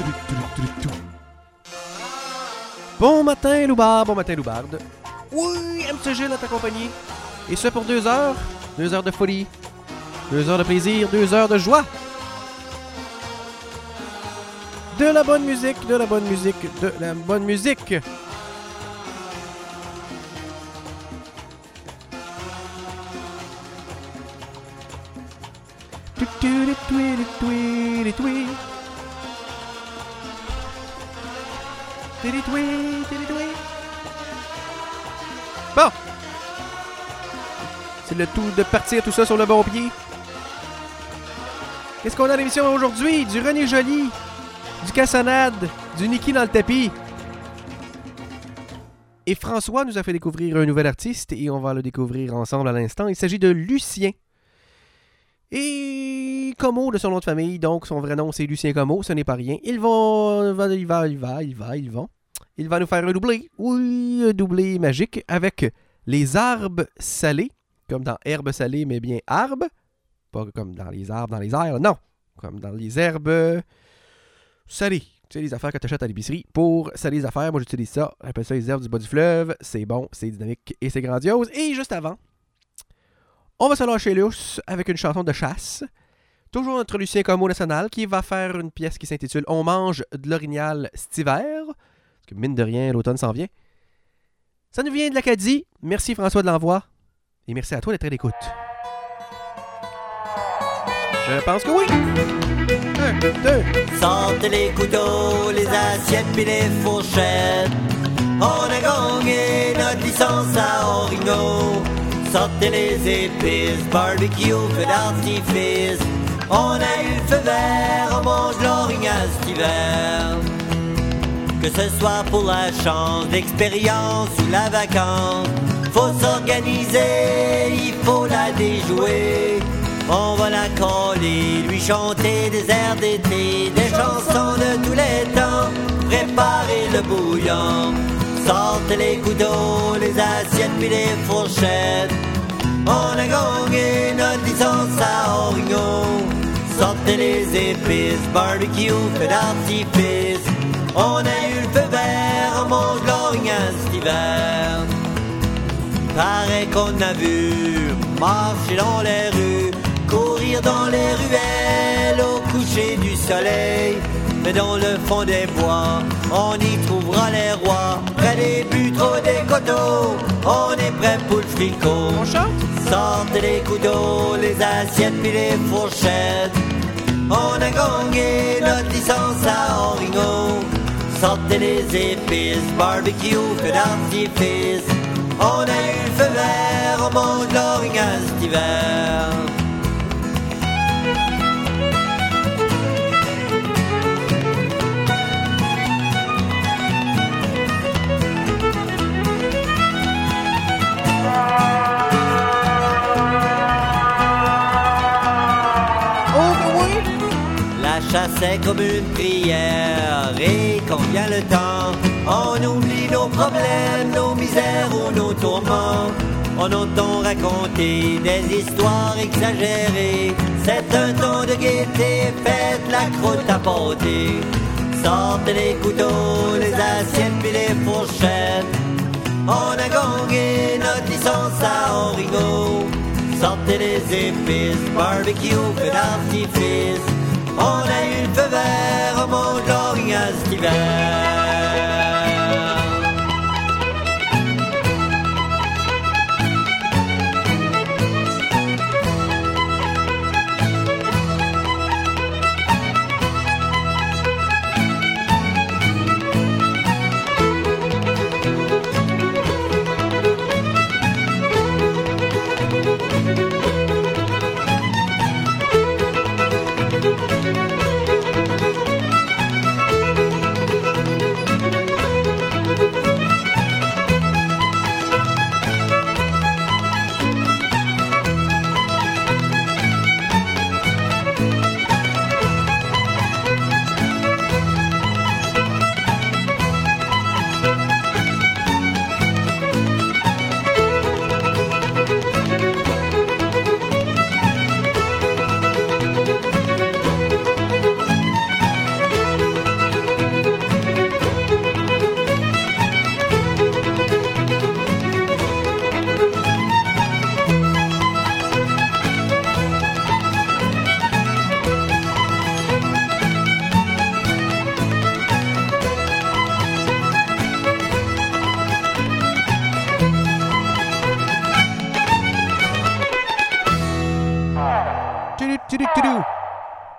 Bon matin, Loubard, bon matin, Loubarde. Oui, MC Gilles à ta compagnie. Et ce pour 2 heures. 2 heures de folie. 2 heures de plaisir, 2 heures de joie. De la bonne musique, de la bonne musique, de la bonne musique. Bon. C'est le tout de partir tout ça sur le bon pied. Qu'est-ce qu'on a à l'émission aujourd'hui? Du René Joly, du Cassonade, du Niki dans le tapis. Et François nous a fait découvrir un nouvel artiste et on va le découvrir ensemble à l'instant. Il s'agit de Lucien. Et Como de son nom de famille, donc son vrai nom c'est Lucien Como, ce n'est pas rien. Il va nous faire un doublé, oui, un doublé magique avec les arbres salés, comme dans herbe salée, mais bien arbres, pas comme dans les arbres, dans les airs, non, comme dans les herbes salées. Tu sais, les affaires que tu achètes à l'épicerie pour saler les affaires, moi j'utilise ça, j'appelle ça les herbes du bas du fleuve, c'est bon, c'est dynamique et c'est grandiose. Et juste avant, on va se lâcher lousse avec une chanson de chasse. Toujours notre Lucien Como national qui va faire une pièce qui s'intitule « On mange de l'orignal cet hiver ». Parce que mine de rien, l'automne s'en vient. Ça nous vient de l'Acadie. Merci François de l'envoi. Et merci à toi d'être à l'écoute. Je pense que oui. 1, 2. Sortez les couteaux, les assiettes puis les fourchettes. On a gagné notre licence à Orignaux. Sortez les épices, barbecue, feu d'artifice. On a eu le feu vert, on mange l'orignal cet hiver. Que ce soit pour la chance, l'expérience ou la vacance, faut s'organiser, il faut la déjouer. On va la coller, lui chanter des airs d'été, des chansons de tous les temps, préparer le bouillon. Sortez les couteaux, les assiettes puis les fourchettes. On a gagné notre licence à Orignaux. Sortez les épices, barbecue, feu d'artifice. On a eu le feu vert, on mange l'orignal cet hiver. Paraît qu'on a vu marcher dans les rues, courir dans les ruelles au coucher du soleil. Mais dans le fond des bois, on y trouvera les rois. Près des buteaux, des coteaux, on est prêt pour le fricot. On chante? Sortez les couteaux, les assiettes puis les fourchettes. On a gagné notre licence à Orignaux. Sortez les épices, barbecue, feu d'artifice. On a eu le feu vert, on mange l'orignal cet hiver. C'est comme une prière et quand vient le temps, on oublie nos problèmes, nos misères ou nos tourments. On entend raconter des histoires exagérées. C'est un temps de gaieté, faites la croûte à pâté. Sortez les couteaux, les assiettes puis les fourchettes. On a gagné notre licence à Orignaux. Sortez les épices, barbecue, feu d'artifice. On a eu le feu vert, on mange l'orignal cet hiver.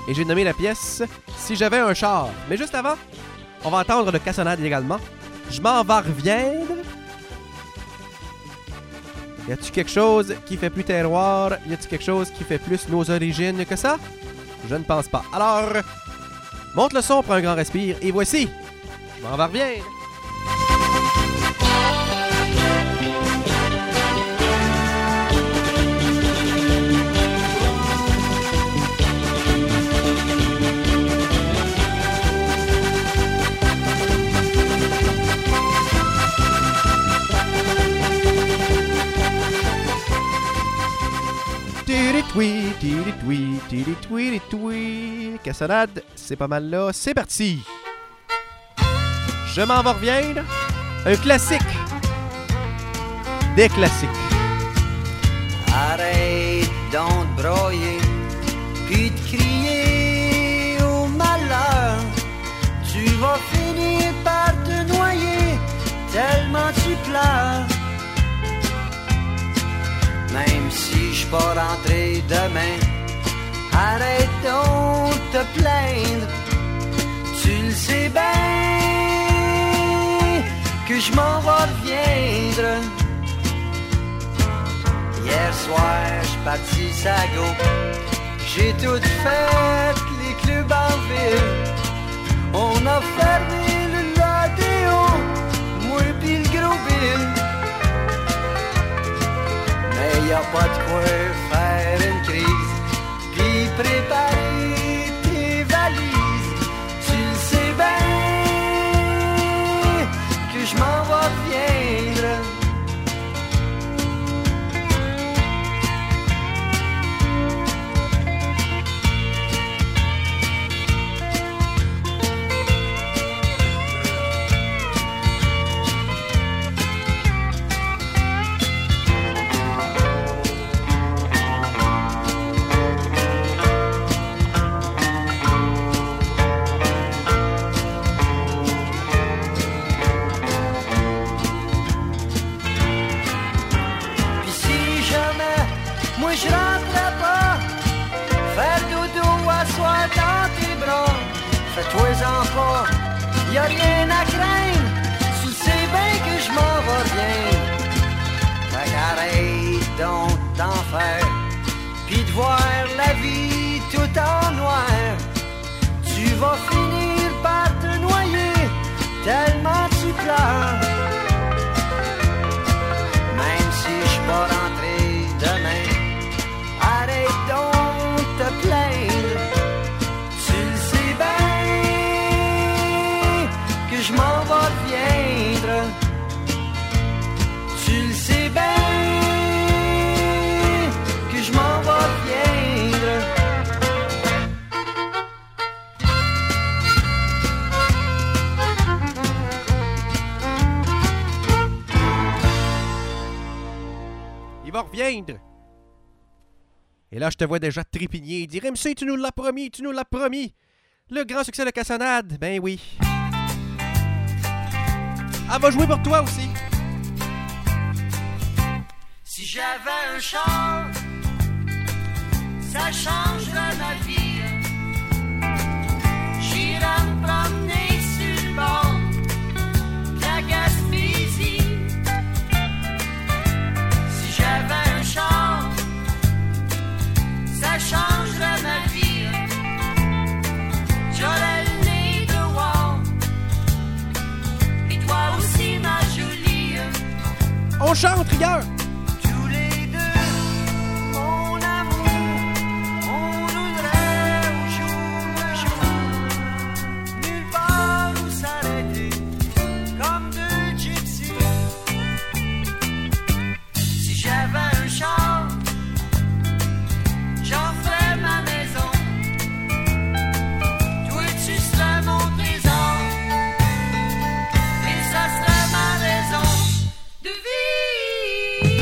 Et j'ai nommé la pièce « Si j'avais un char ». Mais juste avant, on va entendre le Cassonade également. « Je m'en vais reviendre ». Y a-tu quelque chose qui fait plus terroir? Y a-tu quelque chose qui fait plus nos origines que ça? Je ne pense pas. Alors, monte le son, prends un grand respire, et voici « Je m'en vais reviendre ». Cassonade, c'est pas mal là. C'est parti. Je m'en vais reviendre. Un classique. Des classiques. Arrête donc de broyer, puis de crier au malheur. Tu vas finir par te noyer, tellement tu pleures. Même si je suis pas rentré demain, arrête donc de te plaindre. Tu le sais bien que je m'en vais reviendre. Hier soir, je suis parti sa go. J'ai tout fait, les clubs en ville. On a fermé le Ladéo, moi pis le gros Bill. Mais y a pas de quoi faire une crise, puis préparer tes valises. Tu le sais bien que je m'en vais reviendre. Je rentrerai pas faire dodo à soir dans tes bras. Fais-toi-en pas, y'a rien à craindre. Tu sais bien que je m'en vais bien. Fait qu'arrête donc d'en faire, pis de voir la vie tout en noir. Tu vas finir par te noyer, tellement tu pleures. Même si je suis pas rentré demain, arrête donc de te plaindre. Tu le sais bien que je m'en vais reviendre. Tu le sais bien que je m'en vais reviendre. Il va reviendre. Et là, je te vois déjà trépigner et dire « MC, tu nous l'as promis, tu nous l'as promis! » Le grand succès de Cassonade, ben oui. Elle va jouer pour toi aussi. Si j'avais un char, ça changerait ma vie. J'irais me promener sur le bord de la Gaspésie. Si j'avais un char, ça changerait ma vie. J'aurais le nez dehors, et toi aussi ma jolie. On chante, rigueur! Tous les deux, mon amour, on roulerait au jour le jour, nulle part où s'arrêter, comme deux gypsies. Si j'avais un char, j'en ferais ma maison. Toi tu serais mon trésor, et ça serait ma raison de vivre.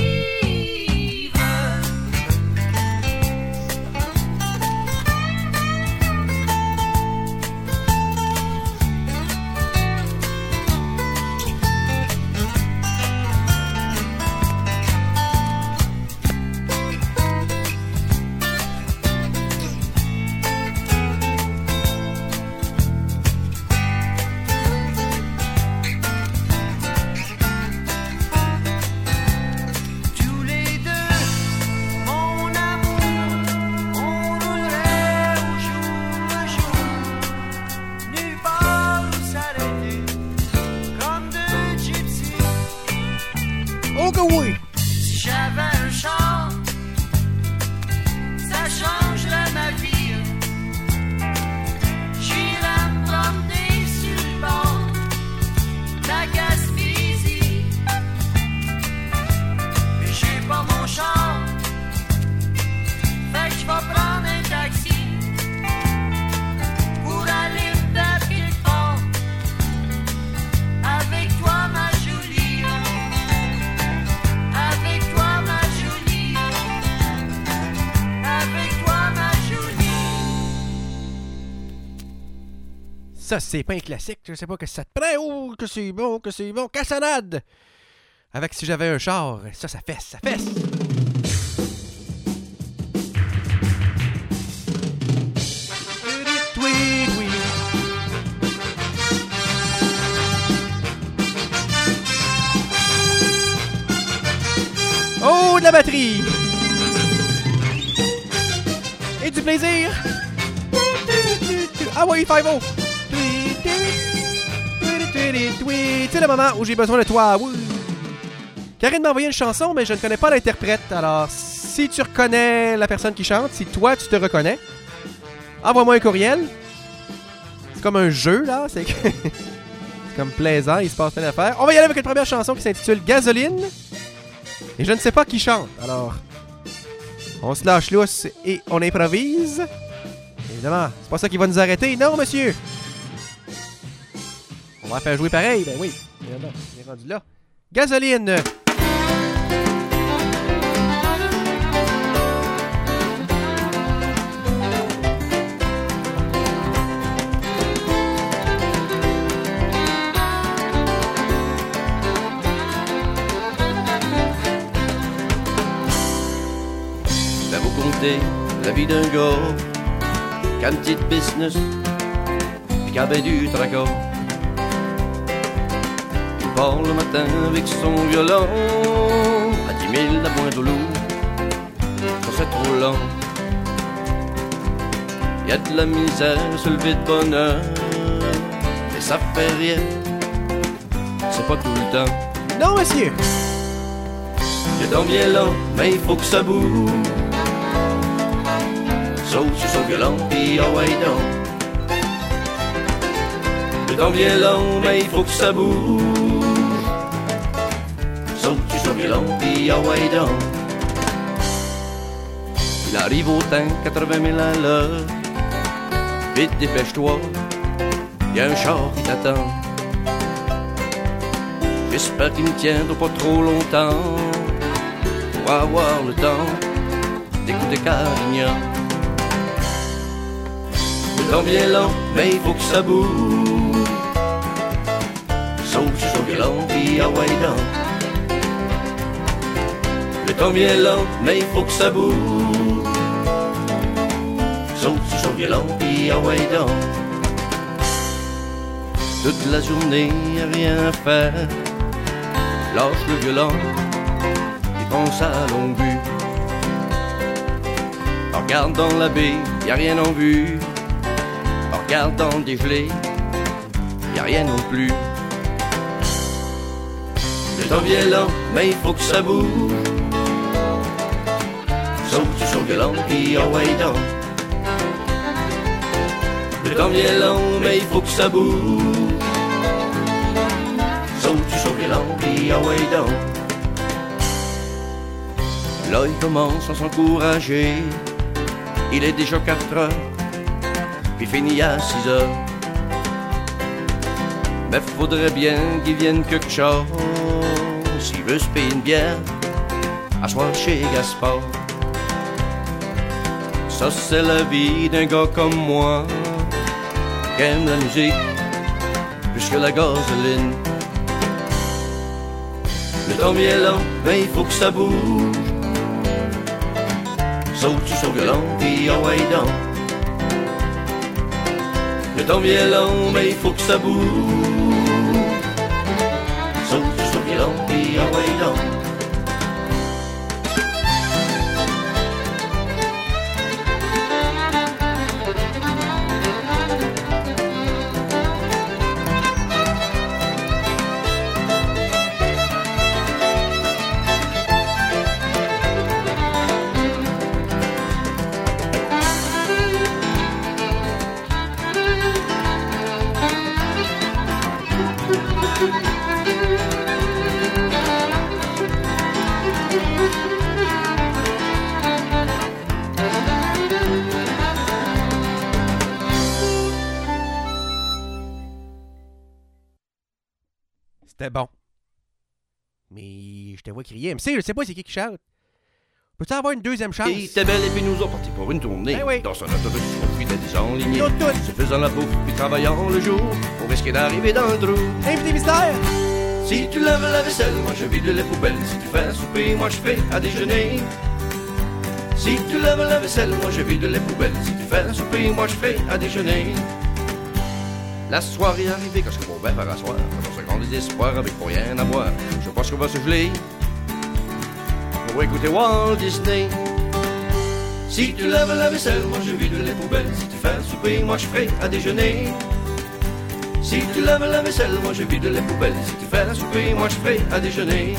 Ça, c'est pas un classique. Je sais pas que ça te prend. Oh, que c'est bon, que c'est bon. Cassonade! Avec Si j'avais un char. Ça fesse, ça fesse. Oh, de la batterie! Et du plaisir! Ah oui, 5-0! C'est le moment où j'ai besoin de toi. Oui. Karine m'a envoyé une chanson, mais je ne connais pas l'interprète. Alors, si tu reconnais la personne qui chante, si toi, tu te reconnais, envoie-moi un courriel. C'est comme un jeu, là. C'est comme plaisant, il se passe plein d'affaires. On va y aller avec une première chanson qui s'intitule Gasoline. Et je ne sais pas qui chante. Alors, on se lâche lousse et on improvise. Évidemment, c'est pas ça qui va nous arrêter. Non, monsieur! On va faire jouer pareil. Ben oui, évidemment, on est rendu là. Gasoline! Vous comptez la vie d'un gars qui a une petite business et qui avait du tracas. Il part le matin avec son violon à 10 000 la pointe au loup. Ça c'est trop lent. Y a de la misère sur le vide bonheur, mais ça fait rien. C'est pas tout le temps. Non, monsieur! Le temps bien long, mais il faut que ça bouge. Sauf sur son violon, pis ah ouais donc. Le temps vient long, mais il faut que ça bouge. Sauf sur son violon, pis ah ouais donc. Il arrive au temps, 80 000 à l'heure. Vite, dépêche-toi, y'a un char qui t'attend. J'espère qu'il me tiendra pas trop longtemps pour avoir le temps d'écouter Carignan. Le temps bien long, mais il faut que ça bouge. Sauf sur son violon, pis ah ouais donc. Le temps bien long, mais il faut que ça bouge. Sauf sur son violon, pis ah ouais donc. Toute la journée, y'a rien à faire. Lâche le violon et pense à longue vue. Regarde dans la baie, y'a rien en vue. Regarde dans le dégelé, y'a rien non plus. Le temps vient long, mais il faut que ça bouge. Sauf sur son violon, pis ah ouais donc. Le temps vient long, mais il faut que ça bouge. Sauf sur son violon, pis ah ouais donc. Là il commence à s'encourager. Il est déjà 4 heures, puis fini à 6 heures. Mais faudrait bien qu'il vienne quelque chose s'il veut se payer une bière à soir chez Gaspard. Ça c'est la vie d'un gars comme moi qui aime la musique plus que la gasoline. Le temps vient long, mais il faut que ça bouge. Saute sur son violon, pis ah ouais donc. Le temps vient long, mais il faut que ça bouge. Saute sur son violon, pis ah ouais donc. C'était bon. Mais je te vois crier. MC, je sais pas c'est qui chante. Peux-tu avoir une deuxième chance? Et t'es belle et puis nous on parti pour une tournée. Ben oui. Dans son autobus, on fuit des enlignés, Yo, tout. se faisant la bouffe puis travaillant le jour pour risquer d'arriver dans le trou. Invité mystère! Si tu laves la vaisselle, moi je vide les poubelles. Si tu fais à souper, moi je fais à déjeuner. Si tu laves la vaisselle, moi je vide les poubelles. Si tu fais à souper, moi je fais à déjeuner. La soirée est arrivée quand je mon verre à rasseoir. Dans ce grand désespoir avec pour rien à boire. Je pense qu'on va se geler pour écouter Walt Disney. Si tu laves la vaisselle, moi je vide les poubelles. Si tu fais à souper, moi je fais à déjeuner. Si tu laves la vaisselle, moi je vide les poubelles. Si tu fais à souper, moi je fais à déjeuner.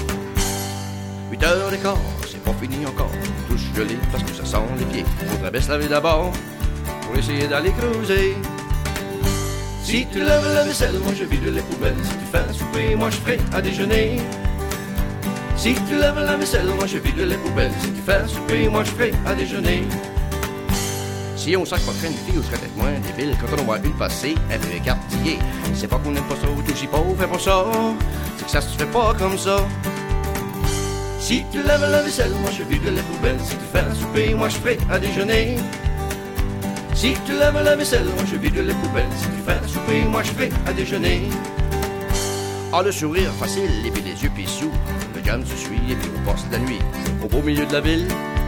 8h15, c'est pas fini encore. Touche gelée parce que ça sent les pieds. Faudrait bien se laver d'abord pour essayer d'aller creuser. Si tu laves la vaisselle, moi je vide les poubelles. Si tu fais à souper, moi je ferai à déjeuner. Si tu laves la vaisselle, moi je vide les poubelles. Si tu fais à souper, moi je ferai à déjeuner. Si on sac pas traîne une fille, on serait peut-être moins débile. Quand on voit une passer, un peu écartillée. C'est pas qu'on aime pas ça ou tout si pauvre, fait pas ça. C'est que ça se fait pas comme ça. Si tu laves la vaisselle, moi je vide les poubelles. Si tu fais à souper, moi je ferai à déjeuner. Si tu laves la vaisselle, moi je vide les poubelles. Si tu fais à souper, moi je ferai à déjeuner. Ah, le sourire facile, et puis les yeux pis sous. Le gamme se suit, et puis on passe la nuit au beau milieu de la ville.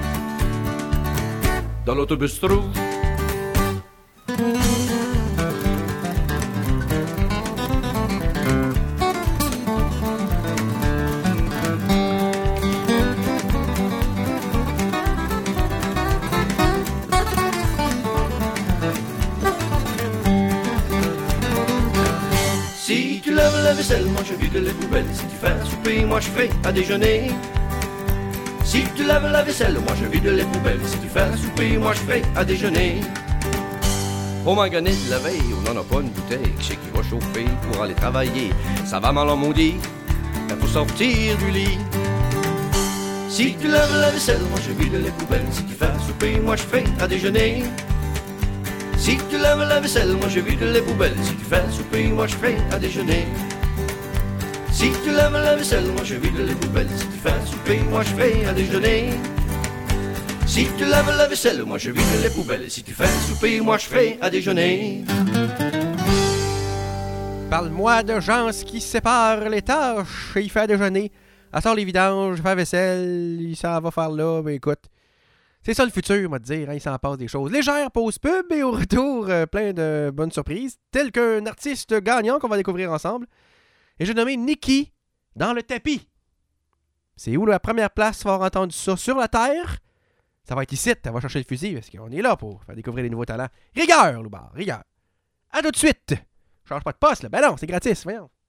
Dans l'autobus trou. Si tu laves la vaisselle, moi je vide les poubelles. Si tu fais à souper, moi je fais à déjeuner. Si tu laves la vaisselle, moi je vide les poubelles. Si tu fais à souper, moi je fais à déjeuner. Au magasin de la veille, on n'en a pas une bouteille. Qui c'est qui va chauffer pour aller travailler? Ça va mal en maudit, il faut sortir du lit. Si tu laves la vaisselle, moi je vide les poubelles. Si tu fais à souper, moi je fais à déjeuner. Si tu laves la vaisselle, moi je vide les poubelles. Si tu fais à souper, moi je fais à déjeuner. Si tu laves la vaisselle, moi je vide les poubelles. Si tu fais à souper, moi je fais à déjeuner. Si tu laves la vaisselle, moi je vide les poubelles. Si tu fais à souper, moi je fais à déjeuner. Parle-moi de gens qui séparent les tâches et il fait à déjeuner. Attends les vidanges, fait la vaisselle, il s'en va faire là, ben écoute. C'est ça le futur, on va te dire, hein, il s'en passe des choses légères, pause pub, et au retour, plein de bonnes surprises, tel qu'un artiste gagnant qu'on va découvrir ensemble. Et j'ai nommé Nikki dans le tapis. C'est où la première place va avoir entendu ça sur la Terre? Ça va être ici, elle va chercher le fusil, parce qu'on est là pour faire découvrir des nouveaux talents. Rigueur, Loubar, rigueur. À tout de suite! Change pas de poste, là. Ben non, c'est gratis, voyons.